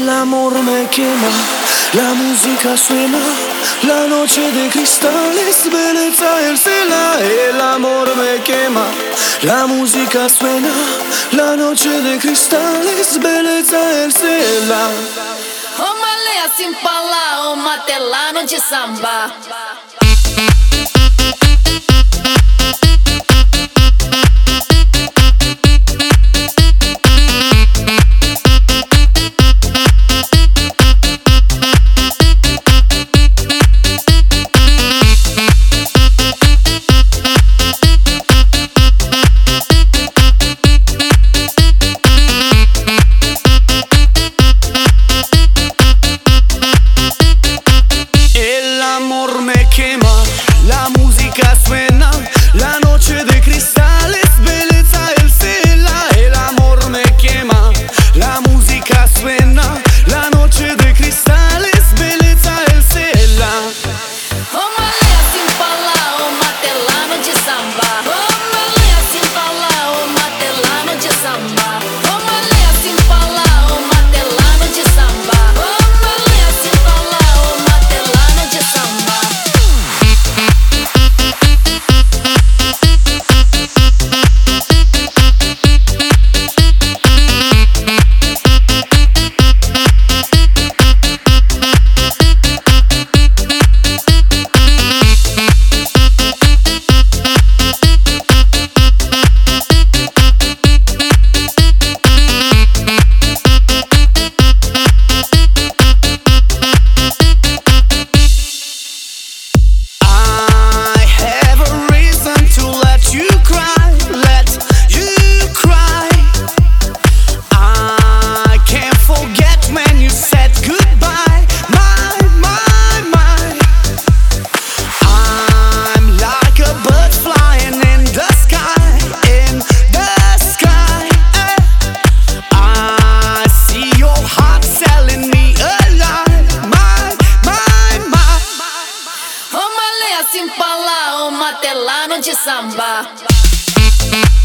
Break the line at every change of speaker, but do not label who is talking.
amor me quema, la música suena, la noche de cristales, belleza el cielo. El amor me quema, la música suena, la noche de cristales, belleza el cielo.
Uma leia sem falar, uma telano de samba.
La música suena, la noche de cristales, belleza el cielo. El amor me quema, la música suena, la noche de cristales, belleza el cielo.
Uma leia sem falar, uma telano de samba. Uma leia sem falar, uma telano de samba. Uma leia sem falar, uma telano de samba. Uma leia sem falar, uma telano de samba. Sem falar, uma telano de samba.